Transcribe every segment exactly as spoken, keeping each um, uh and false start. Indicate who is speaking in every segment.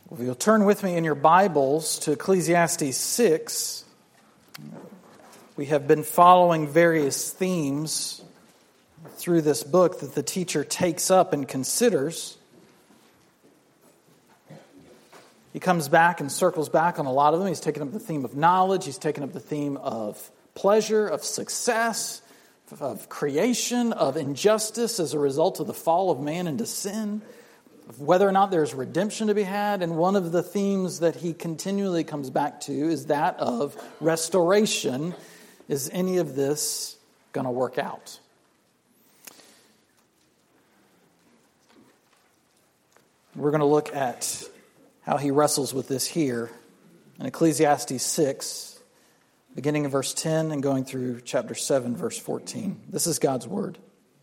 Speaker 1: If you'll turn with me in your Bibles to Ecclesiastes six, we have been following various themes through this book that the teacher takes up and considers. He comes back and circles back on a lot of them. He's taken up the theme of knowledge. He's taken up the theme of pleasure, of success, of creation, of injustice as a result of the fall of man into sin, of whether or not there's redemption to be had. And one of the themes that he continually comes back to is that of restoration. Is any of this going to work out? We're going to look at how he wrestles with this here in Ecclesiastes six, beginning in verse ten and going through chapter seven, verse fourteen. This is God's word.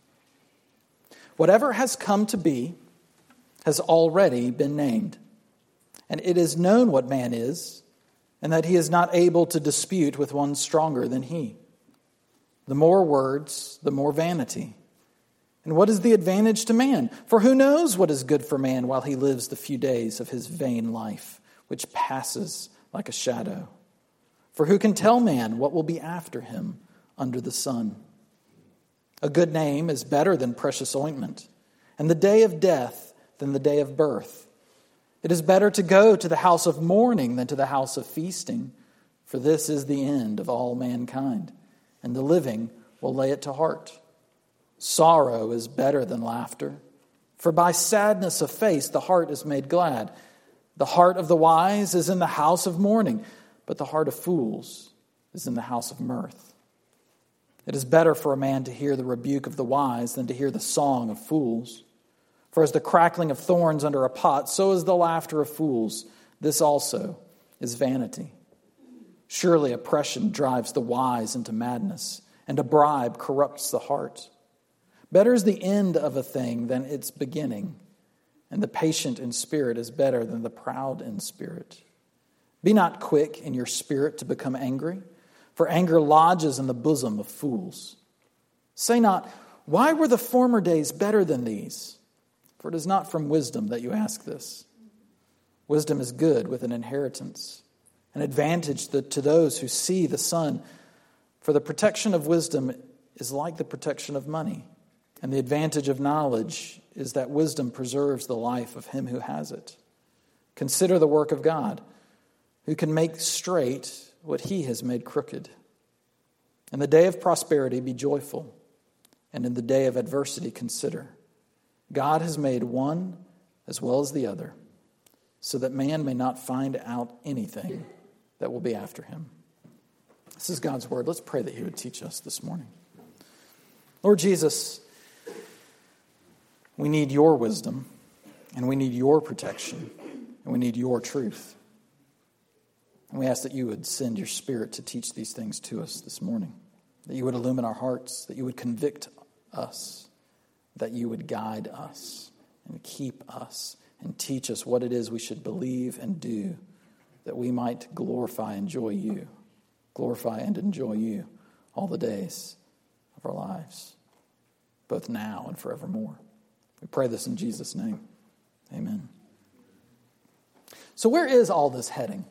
Speaker 1: Whatever has come to be has already been named, and it is known what man is, and that he is not able to dispute with one stronger than he. The more words, the more vanity. And what is the advantage to man? For who knows what is good for man while he lives the few days of his vain life, which passes like a shadow? For who can tell man what will be after him under the sun? A good name is better than precious ointment, and the day of death than the day of birth. It is better to go to the house of mourning than to the house of feasting, for this is the end of all mankind, and the living will lay it to heart. Sorrow is better than laughter, for by sadness of face the heart is made glad. The heart of the wise is in the house of mourning, but the heart of fools is in the house of mirth. It is better for a man to hear the rebuke of the wise than to hear the song of fools. For as the crackling of thorns under a pot, so is the laughter of fools. This also is vanity. Surely oppression drives the wise into madness, and a bribe corrupts the heart. Better is the end of a thing than its beginning, and the patient in spirit is better than the proud in spirit. Be not quick in your spirit to become angry, for anger lodges in the bosom of fools. Say not, why were the former days better than these? For it is not from wisdom that you ask this. Wisdom is good with an inheritance, an advantage to those who see the sun. For the protection of wisdom is like the protection of money, and the advantage of knowledge is that wisdom preserves the life of him who has it. Consider the work of God, who can make straight what he has made crooked. In the day of prosperity be joyful, and in the day of adversity consider. God has made one as well as the other, so that man may not find out anything that will be after him. This is God's word. Let's pray that he would teach us this morning. Lord Jesus, we need your wisdom, and we need your protection, and we need your truth. And we ask that you would send your Spirit to teach these things to us this morning, that you would illumine our hearts, that you would convict us, that you would guide us and keep us and teach us what it is we should believe and do, that we might glorify and enjoy you, glorify and enjoy you all the days of our lives, both now and forevermore. We pray this in Jesus' name. Amen. So where is all this heading?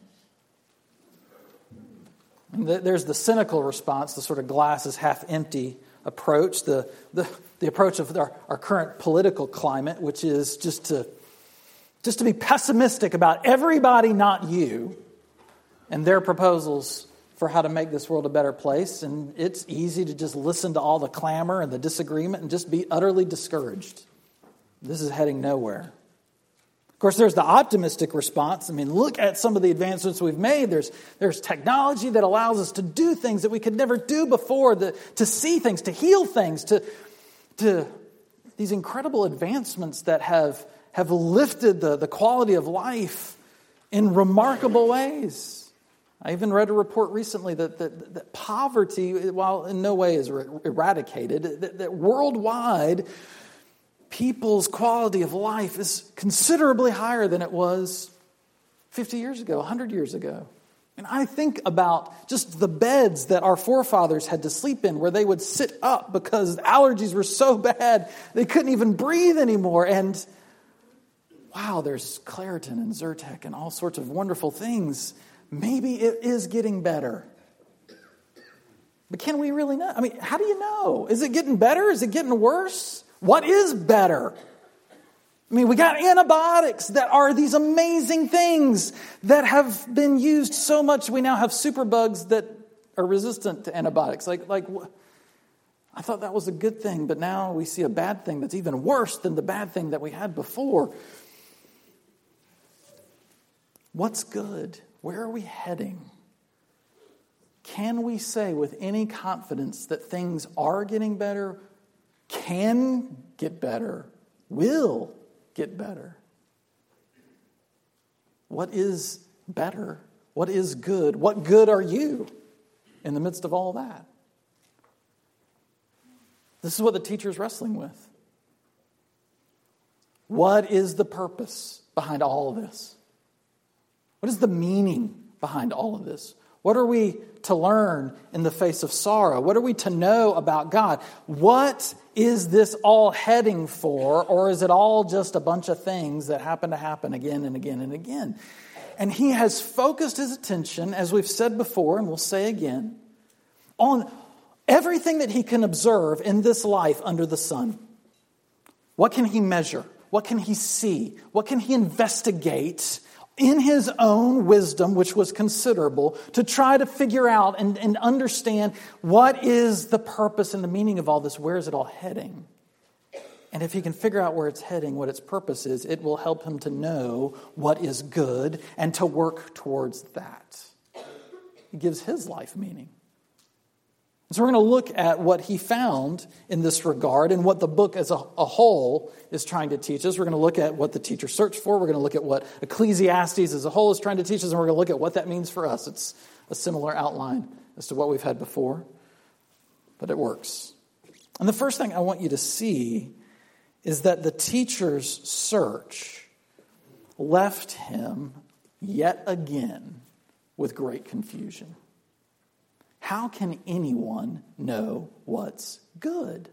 Speaker 1: There's the cynical response, the sort of glass is half empty approach, the the, the approach of our, our current political climate, which is just to just to be pessimistic about everybody, not you, and their proposals for how to make this world a better place. And it's easy to just listen to all the clamor and the disagreement and just be utterly discouraged. This is heading nowhere. Of course, there's the optimistic response. I mean, look at some of the advancements we've made. There's there's technology that allows us to do things that we could never do before, the, to see things, to heal things, to, to these incredible advancements that have, have lifted the, the quality of life in remarkable ways. I even read a report recently that, that, that poverty, while in no way is eradicated, that, that worldwide people's quality of life is considerably higher than it was fifty years ago, one hundred years ago. And I think about just the beds that our forefathers had to sleep in, where they would sit up because allergies were so bad they couldn't even breathe anymore. And wow, there's Claritin and Zyrtec and all sorts of wonderful things. Maybe it is getting better. But can we really know? I mean, how do you know? Is it getting better? Is it getting worse? What is better? I mean, we got antibiotics that are these amazing things that have been used so much. We now have superbugs that are resistant to antibiotics. Like, like, I thought that was a good thing, but now we see a bad thing that's even worse than the bad thing that we had before. What's good? Where are we heading? Can we say with any confidence that things are getting better, can get better, will get better? What is better? What is good? What good are you in the midst of all that? This is what the teacher is wrestling with. What is the purpose behind all of this? What is the meaning behind all of this? What are we to learn in the face of sorrow? What are we to know about God? What is this all heading for? Or is it all just a bunch of things that happen to happen again and again and again? And he has focused his attention, as we've said before, and we'll say again, on everything that he can observe in this life under the sun. What can he measure? What can he see? What can he investigate in his own wisdom, which was considerable, to try to figure out and, and understand what is the purpose and the meaning of all this? Where is it all heading? And if he can figure out where it's heading, what its purpose is, it will help him to know what is good and to work towards that. He gives his life meaning. So we're going to look at what he found in this regard and what the book as a, a whole is trying to teach us. We're going to look at what the teacher searched for. We're going to look at what Ecclesiastes as a whole is trying to teach us. And we're going to look at what that means for us. It's a similar outline as to what we've had before, but it works. And the first thing I want you to see is that the teacher's search left him yet again with great confusion. How can anyone know what's good?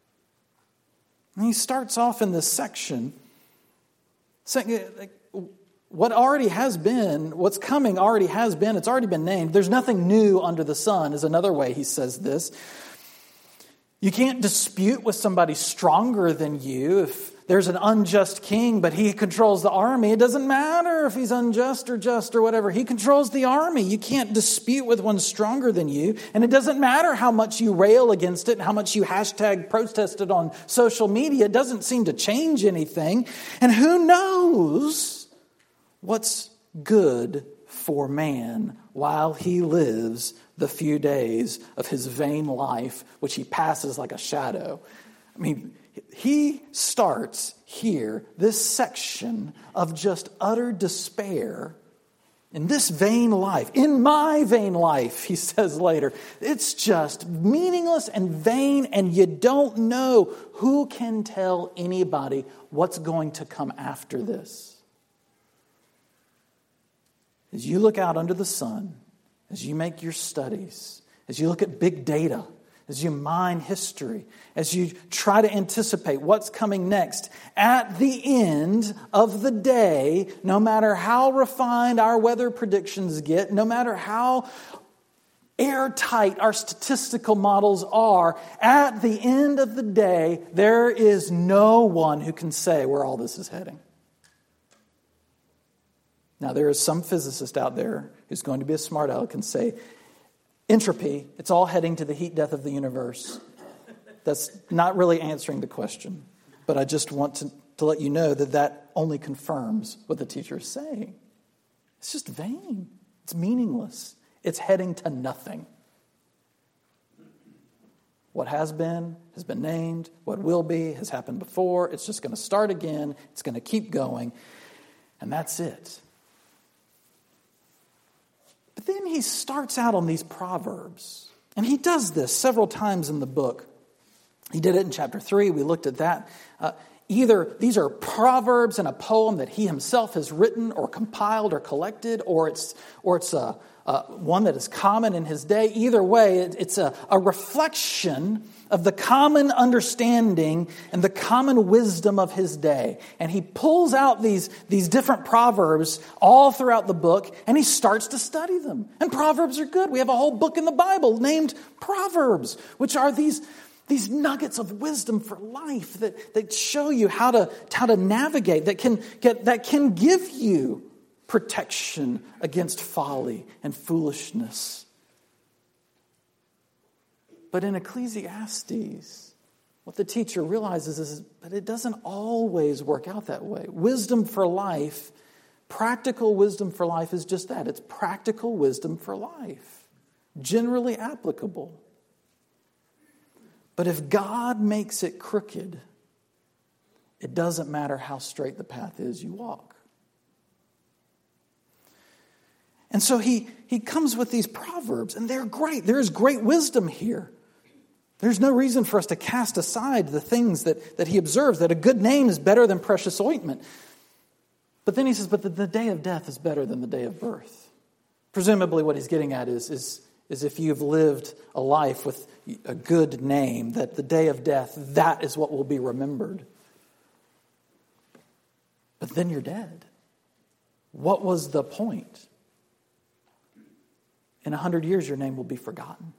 Speaker 1: And he starts off in this section saying, what already has been, what's coming already has been, it's already been named. There's nothing new under the sun, is another way he says this. You can't dispute with somebody stronger than you. If there's an unjust king, but he controls the army, it doesn't matter if he's unjust or just or whatever. He controls the army. You can't dispute with one stronger than you. And it doesn't matter how much you rail against it and how much you hashtag protest it on social media. It doesn't seem to change anything. And who knows what's good for man while he lives the few days of his vain life, which he passes like a shadow. I mean, he starts here, this section of just utter despair in this vain life, in my vain life, he says later. It's just meaningless and vain, and you don't know who can tell anybody what's going to come after this. As you look out under the sun, as you make your studies, as you look at big data, as you mine history, as you try to anticipate what's coming next, at the end of the day, no matter how refined our weather predictions get, no matter how airtight our statistical models are, at the end of the day, there is no one who can say where all this is heading. Now, there is some physicist out there who's going to be a smart aleck and say, entropy, it's all heading to the heat death of the universe. That's not really answering the question. But I just want to, to let you know that that only confirms what the teacher is saying. It's just vain. It's meaningless. It's heading to nothing. What has been has been named. What will be has happened before. It's just going to start again. It's going to keep going. And that's it. But then he starts out on these proverbs. And he does this several times in the book. He did it in chapter three. We looked at that. Uh, either these are proverbs in a poem that he himself has written or compiled or collected, or it's or it's a, uh, one that is common in his day. Either way, it, it's a, a reflection of the common understanding and the common wisdom of his day. And he pulls out these, these different proverbs all throughout the book, and he starts to study them. And proverbs are good. We have a whole book in the Bible named Proverbs, which are these, these nuggets of wisdom for life that, that show you how to, how to navigate, that can, get, that can give you protection against folly and foolishness. But in Ecclesiastes, what the teacher realizes is that it doesn't always work out that way. Wisdom for life, practical wisdom for life is just that. It's practical wisdom for life, generally applicable. But if God makes it crooked, it doesn't matter how straight the path is you walk. And so he, he comes with these proverbs, and they're great. There is great wisdom here. There's no reason for us to cast aside the things that, that he observes, that a good name is better than precious ointment. But then he says, but the, the day of death is better than the day of birth. Presumably what he's getting at is, is, is if you've lived a life with a good name, that the day of death, that is what will be remembered. But then you're dead. What was the point? In a hundred years, your name will be forgotten.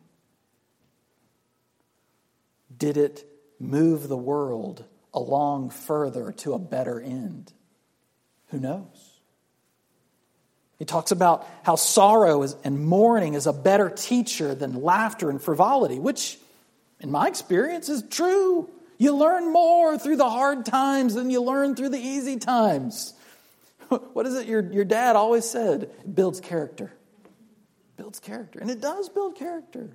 Speaker 1: Did it move the world along further to a better end? Who knows? He talks about how sorrow is, and mourning is a better teacher than laughter and frivolity, which, in my experience, is true. You learn more through the hard times than you learn through the easy times. What is it your, your dad always said? It builds character. It builds character. And it does build character.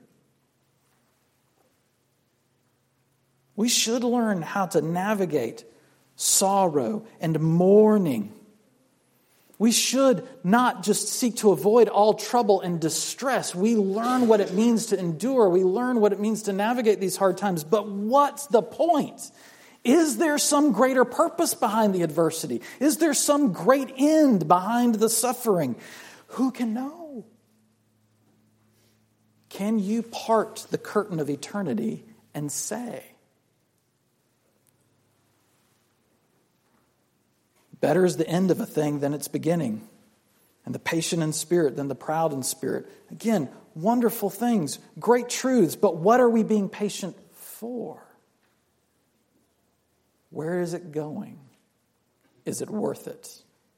Speaker 1: We should learn how to navigate sorrow and mourning. We should not just seek to avoid all trouble and distress. We learn what it means to endure. We learn what it means to navigate these hard times. But what's the point? Is there some greater purpose behind the adversity? Is there some great end behind the suffering? Who can know? Can you part the curtain of eternity and say, better is the end of a thing than its beginning, and the patient in spirit than the proud in spirit. Again, wonderful things, great truths, but what are we being patient for? Where is it going? Is it worth it?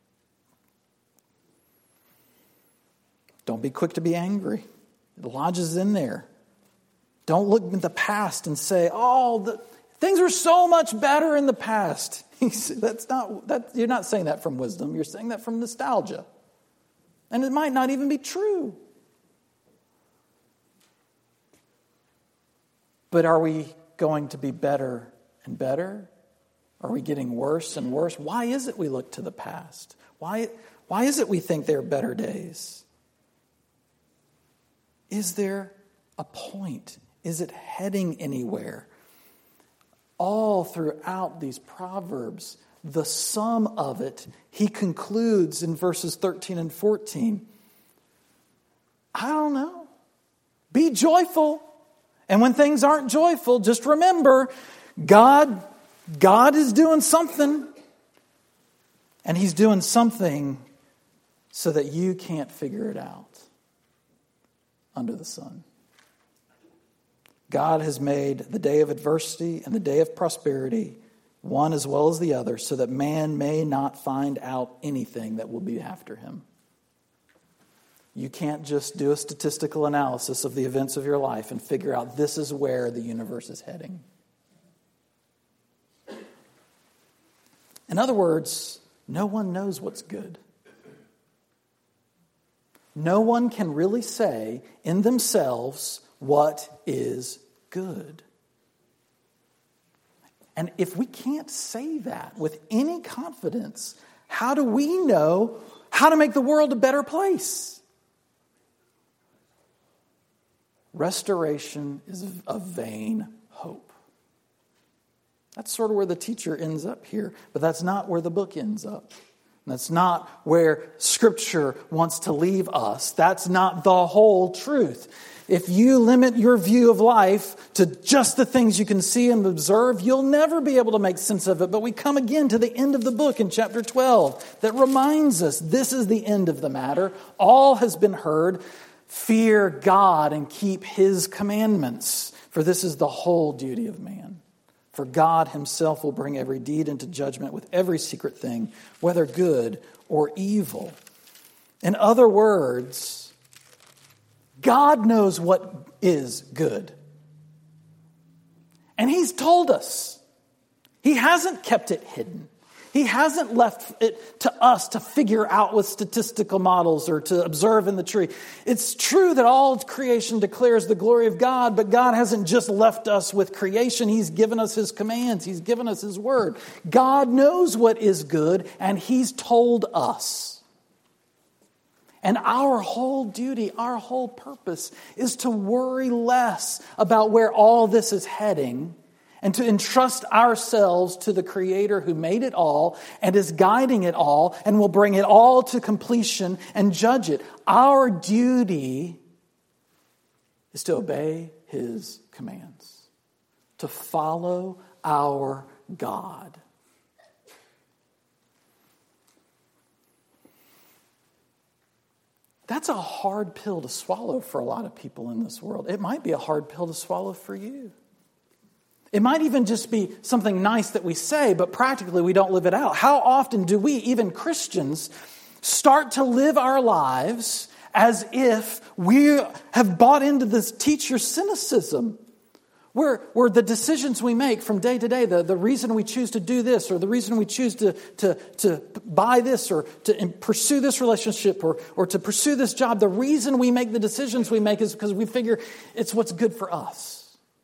Speaker 1: Don't be quick to be angry. It lodges in there. Don't look at the past and say, oh, the things were so much better in the past. That's not that you're not saying that from wisdom. You're saying that from nostalgia. And it might not even be true. But are we going to be better and better? Are we getting worse and worse? Why is it we look to the past? Why, why is it we think there are better days? Is there a point? Is it heading anywhere? All throughout these Proverbs, the sum of it, he concludes in verses thirteen and fourteen. I don't know. Be joyful. And when things aren't joyful, just remember, God, God is doing something. And he's doing something so that you can't figure it out under the sun. God has made the day of adversity and the day of prosperity one as well as the other, so that man may not find out anything that will be after him. You can't just do a statistical analysis of the events of your life and figure out this is where the universe is heading. In other words, no one knows what's good. No one can really say in themselves what is good. And if we can't say that with any confidence, how do we know how to make the world a better place? Restoration is a vain hope. That's sort of where the teacher ends up here, but that's not where the book ends up. That's not where Scripture wants to leave us. That's not the whole truth. If you limit your view of life to just the things you can see and observe, you'll never be able to make sense of it. But we come again to the end of the book in chapter twelve that reminds us this is the end of the matter. All has been heard. Fear God and keep His commandments, for this is the whole duty of man. For God Himself will bring every deed into judgment with every secret thing, whether good or evil. In other words, God knows what is good. And He's told us. He hasn't kept it hidden. He hasn't left it to us to figure out with statistical models or to observe in the tree. It's true that all creation declares the glory of God, but God hasn't just left us with creation. He's given us His commands. He's given us His word. God knows what is good, and He's told us. And our whole duty, our whole purpose is to worry less about where all this is heading and to entrust ourselves to the Creator who made it all and is guiding it all and will bring it all to completion and judge it. Our duty is to obey His commands, to follow our God. That's a hard pill to swallow for a lot of people in this world. It might be a hard pill to swallow for you. It might even just be something nice that we say, but practically we don't live it out. How often do we, even Christians, start to live our lives as if we have bought into this teacher cynicism? Where, where the decisions we make from day to day, the, the reason we choose to do this or the reason we choose to, to, to buy this or to pursue this relationship or, or to pursue this job, the reason we make the decisions we make is because we figure it's what's good for us.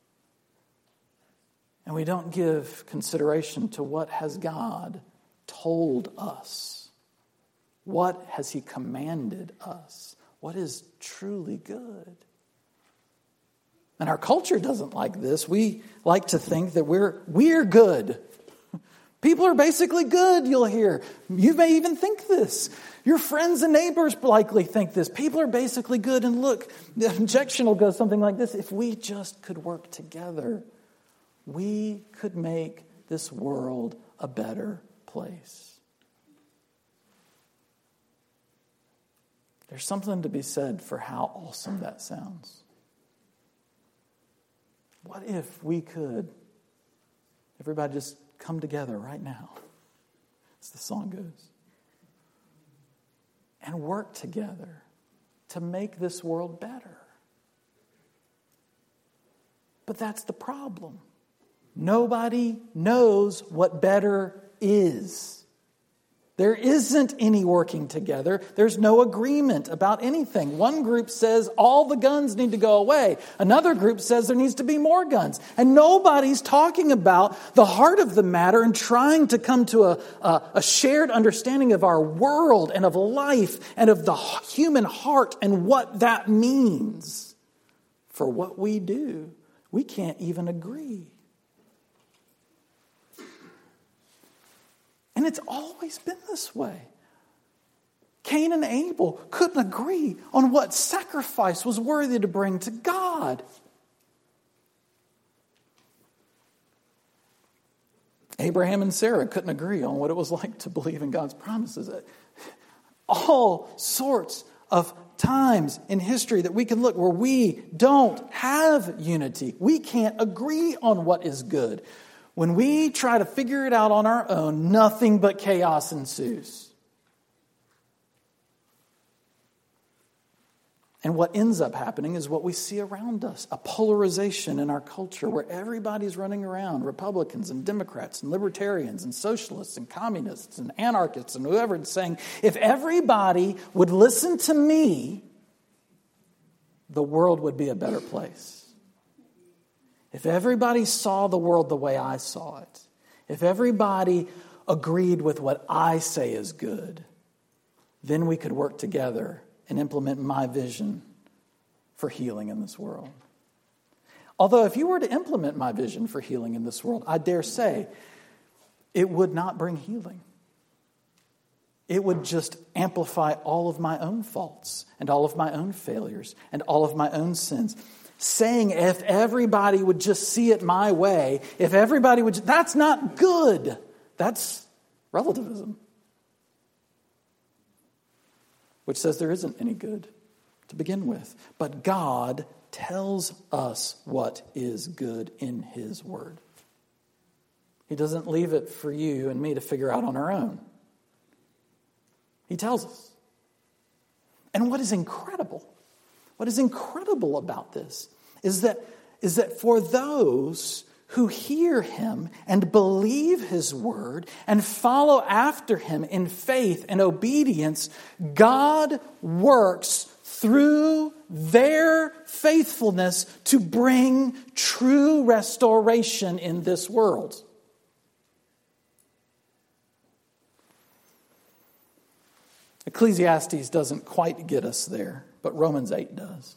Speaker 1: And we don't give consideration to what has God told us. What has He commanded us? What is truly good? And our culture doesn't like this. We like to think that we're we're good. People are basically good, you'll hear. You may even think this. Your friends and neighbors likely think this. People are basically good. And look, the objection will go something like this. If we just could work together, we could make this world a better place. There's something to be said for how awesome that sounds. What if we could, everybody just come together right now, as the song goes, and work together to make this world better? But that's the problem. Nobody knows what better is. There isn't any working together. There's no agreement about anything. One group says all the guns need to go away. Another group says there needs to be more guns. And nobody's talking about the heart of the matter and trying to come to a, a, a shared understanding of our world and of life and of the human heart and what that means for what we do. We can't even agree. And it's always been this way. Cain and Abel couldn't agree on what sacrifice was worthy to bring to God. Abraham and Sarah couldn't agree on what it was like to believe in God's promises. All sorts of times in history that we can look where we don't have unity. We can't agree on what is good. When we try to figure it out on our own, nothing but chaos ensues. And what ends up happening is what we see around us, a polarization in our culture where everybody's running around, Republicans and Democrats and libertarians and socialists and communists and anarchists and whoever, and saying, if everybody would listen to me, the world would be a better place. If everybody saw the world the way I saw it, if everybody agreed with what I say is good, then we could work together and implement my vision for healing in this world. Although if you were to implement my vision for healing in this world, I dare say it would not bring healing. it would just amplify all of my own faults and all of my own failures and all of my own sins. Saying if everybody would just see it my way, if everybody would, that's not good. That's relativism, which says there isn't any good to begin with. But God tells us what is good in His Word. He doesn't leave it for you and me to figure out on our own. He tells us. And what is incredible, what is incredible about this is that, is that for those who hear Him and believe His word and follow after Him in faith and obedience, God works through their faithfulness to bring true restoration in this world. Ecclesiastes doesn't quite get us there, but Romans eight does.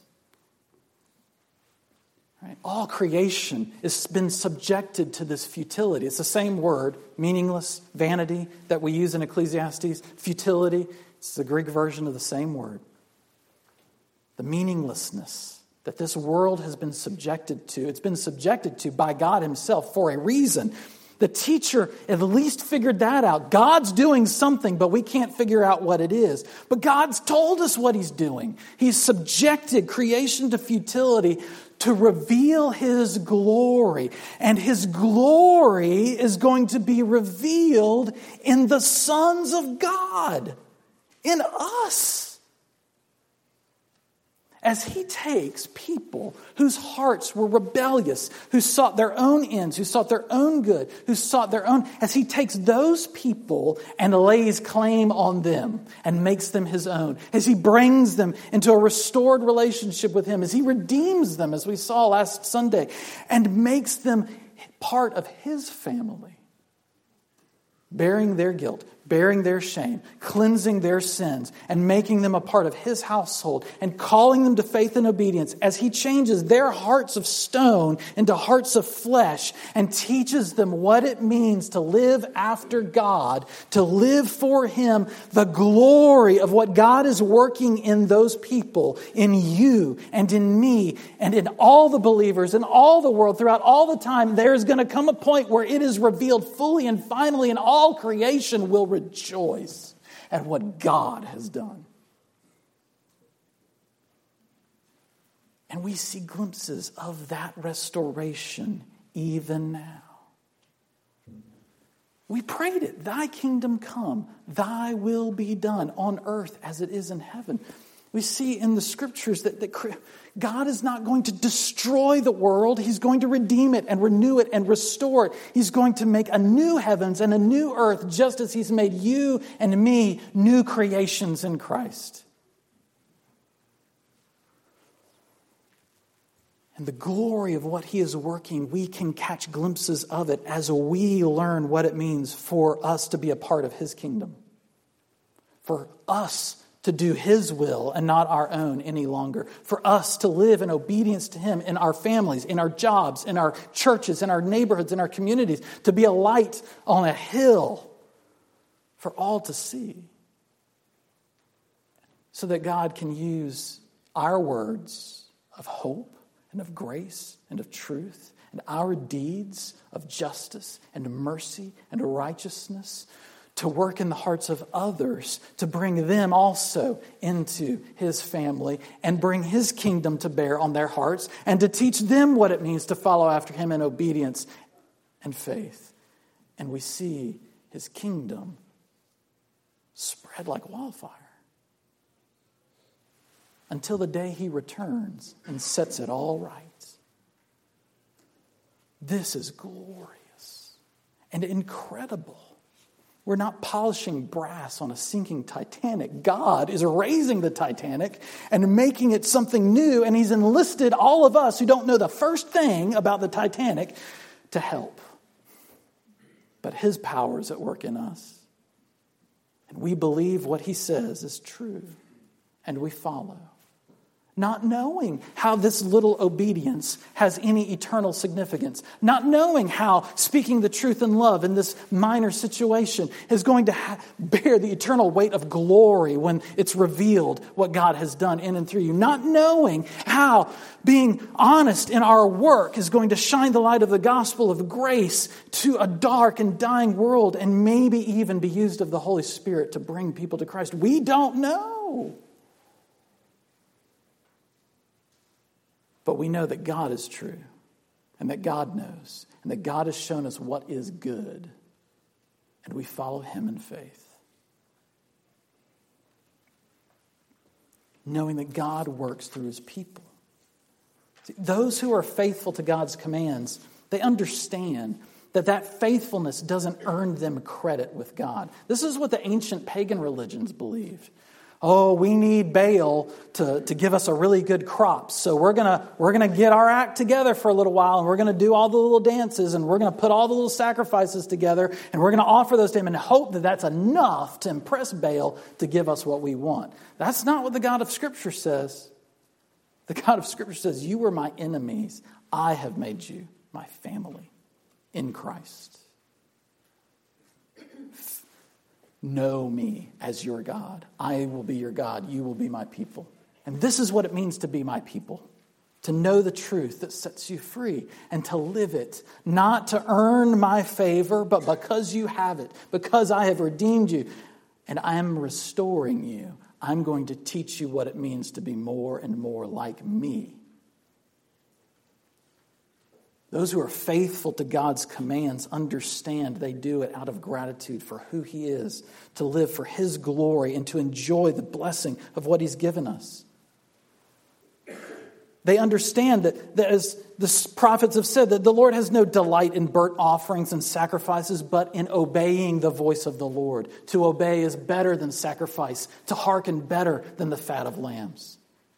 Speaker 1: Right? All creation has been subjected to this futility. It's the same word, meaningless, vanity, that we use in Ecclesiastes. Futility, it's the Greek version of the same word. The meaninglessness that this world has been subjected to. It's been subjected to by God Himself for a reason. The teacher at least figured that out. God's doing something, but we can't figure out what it is. But God's told us what He's doing. He's subjected creation to futility to reveal His glory. And His glory is going to be revealed in the sons of God, in us. As He takes people whose hearts were rebellious, who sought their own ends, who sought their own good, who sought their own, as He takes those people and lays claim on them and makes them His own, as He brings them into a restored relationship with Him, as He redeems them, as we saw last Sunday, and makes them part of His family, bearing their guilt, bearing their shame, cleansing their sins, and making them a part of His household, and calling them to faith and obedience as He changes their hearts of stone into hearts of flesh and teaches them what it means to live after God, to live for Him, the glory of what God is working in those people, in you and in me and in all the believers in all the world throughout all the time. There's going to come a point where it is revealed fully and finally, and all creation will rejoice at what God has done. And we see glimpses of that restoration even now. We prayed it, Thy kingdom come, Thy will be done on earth as it is in heaven. We see in the scriptures that, that God is not going to destroy the world. He's going to redeem it and renew it and restore it. He's going to make a new heavens and a new earth, just as He's made you and me new creations in Christ. And the glory of what He is working, we can catch glimpses of it as we learn what it means for us to be a part of His kingdom. For us to do His will and not our own any longer. For us to live in obedience to Him in our families, in our jobs, in our churches, in our neighborhoods, in our communities. To be a light on a hill for all to see. So that God can use our words of hope and of grace and of truth and our deeds of justice and mercy and righteousness to work in the hearts of others, to bring them also into His family and bring His kingdom to bear on their hearts and to teach them what it means to follow after Him in obedience and faith. And we see His kingdom spread like wildfire until the day He returns and sets it all right. This is glorious and incredible. We're not polishing brass on a sinking Titanic. God is raising the Titanic and making it something new, and He's enlisted all of us who don't know the first thing about the Titanic to help. But His power is at work in us. And we believe what He says is true, and we follow. Not knowing how this little obedience has any eternal significance. Not knowing how speaking the truth in love in this minor situation is going to ha- bear the eternal weight of glory when it's revealed what God has done in and through you. Not knowing how being honest in our work is going to shine the light of the gospel of grace to a dark and dying world and maybe even be used of the Holy Spirit to bring people to Christ. We don't know. But we know that God is true, and that God knows, and that God has shown us what is good, and we follow Him in faith. Knowing that God works through His people. See, those who are faithful to God's commands, they understand that that faithfulness doesn't earn them credit with God. This is what the ancient pagan religions believed. Oh, we need Baal to, to give us a really good crop. So we're gonna we're gonna get our act together for a little while, and we're gonna do all the little dances, and we're gonna put all the little sacrifices together, and we're gonna offer those to Him and hope that that's enough to impress Baal to give us what we want. That's not what the God of Scripture says. The God of Scripture says, "You were my enemies. I have made you my family in Christ." Know me as your God. I will be your God. You will be my people. And this is what it means to be my people. To know the truth that sets you free and to live it. Not to earn my favor, but because you have it. Because I have redeemed you and I am restoring you. I'm going to teach you what it means to be more and more like me. Those who are faithful to God's commands understand they do it out of gratitude for who He is, to live for His glory, and to enjoy the blessing of what He's given us. They understand that, that as the prophets have said, that the Lord has no delight in burnt offerings and sacrifices, but in obeying the voice of the Lord. To obey is better than sacrifice, to hearken better than the fat of lambs.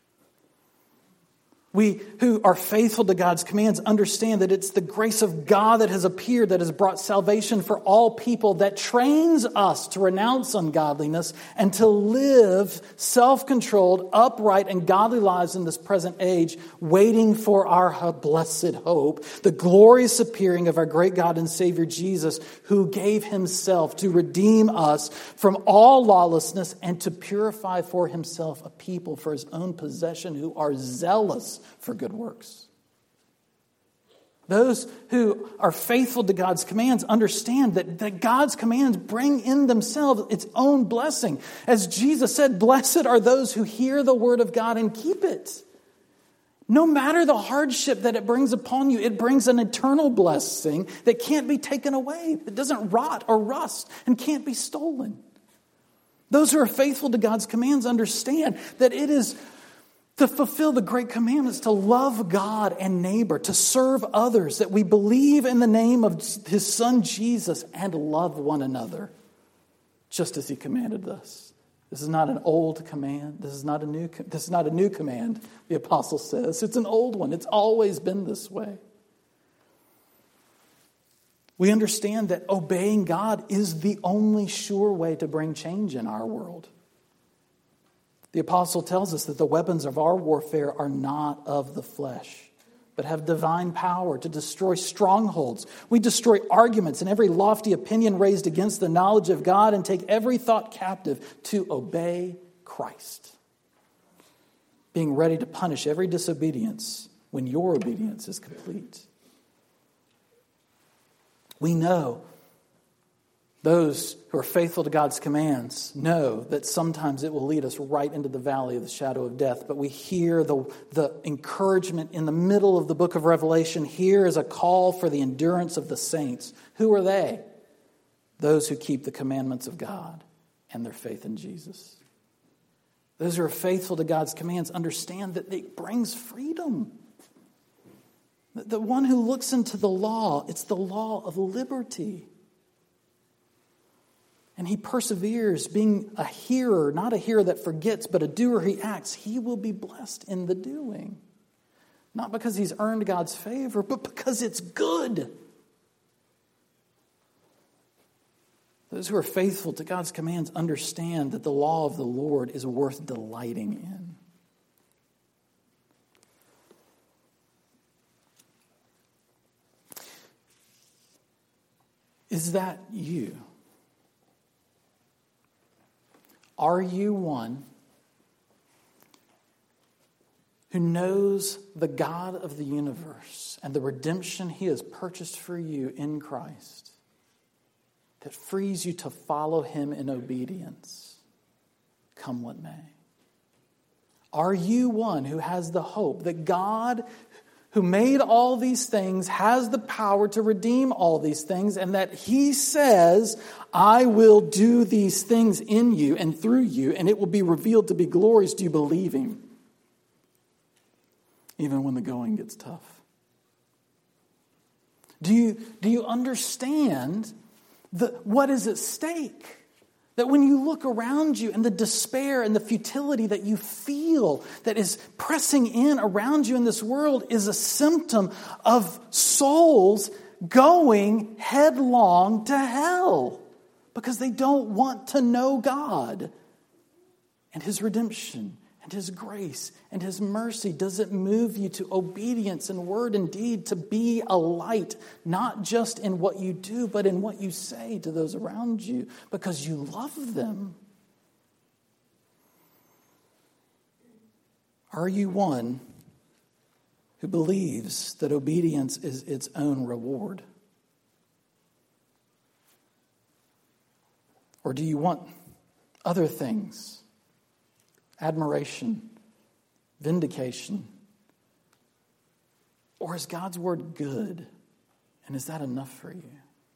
Speaker 1: We who are faithful to God's commands understand that it's the grace of God that has appeared, that has brought salvation for all people, that trains us to renounce ungodliness and to live self-controlled, upright, and godly lives in this present age, waiting for our blessed hope, the glorious appearing of our great God and Savior Jesus, who gave Himself to redeem us from all lawlessness and to purify for Himself a people for His own possession who are zealous for good works. Those who are faithful to God's commands understand that, that God's commands bring in themselves its own blessing. As Jesus said, blessed are those who hear the word of God and keep it. No matter the hardship that it brings upon you, it brings an eternal blessing that can't be taken away. It doesn't rot or rust and can't be stolen. Those who are faithful to God's commands understand that it is to fulfill the great commandments, to love God and neighbor, to serve others, that we believe in the name of His Son Jesus and love one another, just as He commanded us. This is not an old command. This is not a new. This is not a new command. The apostle says it's an old one. It's always been this way. We understand that obeying God is the only sure way to bring change in our world. The apostle tells us that the weapons of our warfare are not of the flesh, but have divine power to destroy strongholds. We destroy arguments and every lofty opinion raised against the knowledge of God and take every thought captive to obey Christ, being ready to punish every disobedience when your obedience is complete. We know, those who are faithful to God's commands know that sometimes it will lead us right into the valley of the shadow of death. But we hear the, the encouragement in the middle of the book of Revelation. Here is a call for the endurance of the saints. Who are they? Those who keep the commandments of God and their faith in Jesus. Those who are faithful to God's commands understand that it brings freedom. The one who looks into the law, it's the law of liberty. And he perseveres, being a hearer, not a hearer that forgets, but a doer he acts. He will be blessed in the doing. Not because he's earned God's favor, but because it's good. Those who are faithful to God's commands understand that the law of the Lord is worth delighting in. Is that you? Are you one who knows the God of the universe and the redemption he has purchased for you in Christ that frees you to follow him in obedience, come what may? Are you one who has the hope that God, who made all these things, has the power to redeem all these things, and that he says, I will do these things in you and through you, and it will be revealed to be glorious? Do you believe him? Even when the going gets tough. Do you, do you understand the, what is at stake? That when you look around you and the despair and the futility that you feel that is pressing in around you in this world is a symptom of souls going headlong to hell because they don't want to know God and his redemption and his grace and his mercy. Does it move you to obedience in word and deed, to be a light, not just in what you do, but in what you say to those around you because you love them? Are you one who believes that obedience is its own reward? Or do you want other things? Admiration, vindication? Or is God's word good? And is that enough for you?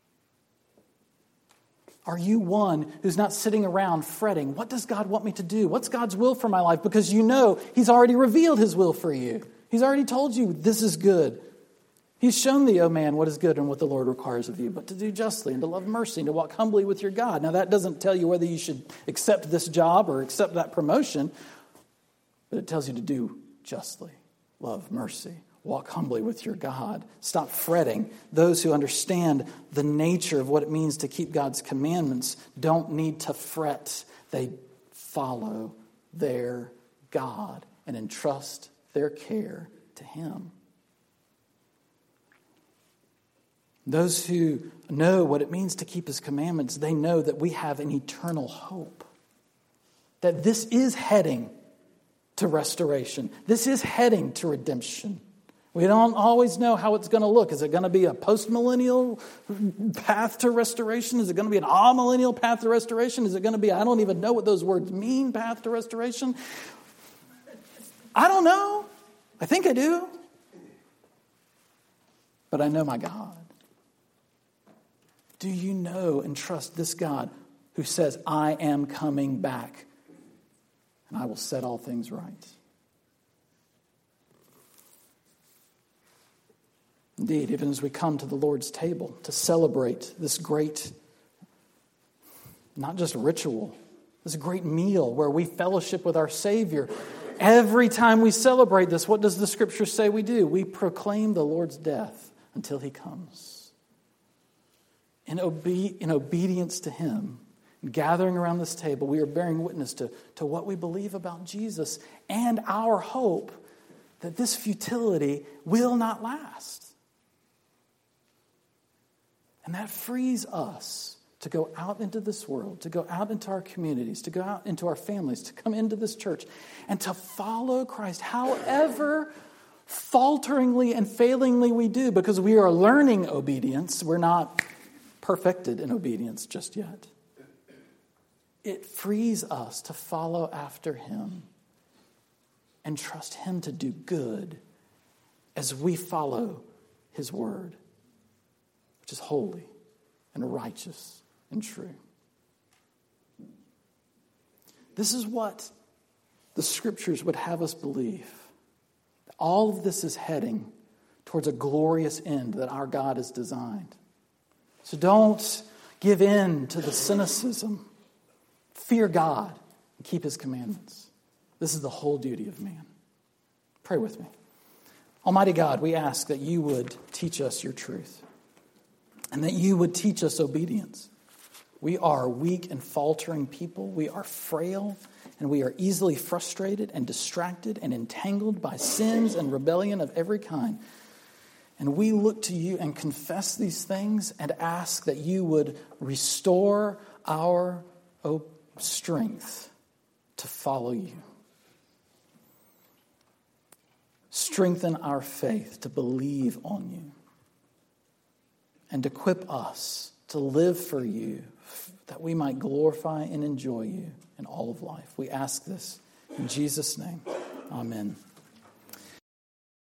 Speaker 1: Are you one who's not sitting around fretting, what does God want me to do? What's God's will for my life? Because you know he's already revealed his will for you. He's already told you this is good. He's shown thee, O man, what is good and what the Lord requires of you, but to do justly and to love mercy and to walk humbly with your God. Now that doesn't tell you whether you should accept this job or accept that promotion, but it tells you to do justly, love mercy, walk humbly with your God. Stop fretting. Those who understand the nature of what it means to keep God's commandments don't need to fret. They follow their God and entrust their care to him. Those who know what it means to keep his commandments, they know that we have an eternal hope. That this is heading to restoration. This is heading to redemption. We don't always know how it's going to look. Is it going to be a post-millennial path to restoration? Is it going to be an amillennial path to restoration? Is it going to be, I don't even know what those words mean, path to restoration? I don't know. I think I do. But I know my God. Do you know and trust this God who says, I am coming back and I will set all things right? Indeed, even as we come to the Lord's table to celebrate this great, not just ritual, this great meal where we fellowship with our Savior, every time we celebrate this, what does the Scripture say we do? We proclaim the Lord's death until he comes. In, obe- in obedience to him, gathering around this table, we are bearing witness to, to what we believe about Jesus and our hope that this futility will not last. And that frees us to go out into this world, to go out into our communities, to go out into our families, to come into this church, and to follow Christ, however falteringly and failingly we do, because we are learning obedience. We're not perfected in obedience just yet. It frees us to follow after him and trust him to do good as we follow his word, which is holy and righteous and true. This is what the Scriptures would have us believe. All of this is heading towards a glorious end that our God has designed. So don't give in to the cynicism. Fear God and keep his commandments. This is the whole duty of man. Pray with me. Almighty God, we ask that you would teach us your truth and that you would teach us obedience. We are weak and faltering people. We are frail and we are easily frustrated and distracted and entangled by sins and rebellion of every kind. And we look to you and confess these things and ask that you would restore our strength to follow you. Strengthen our faith to believe on you. And equip us to live for you, that we might glorify and enjoy you in all of life. We ask this in Jesus' name. Amen.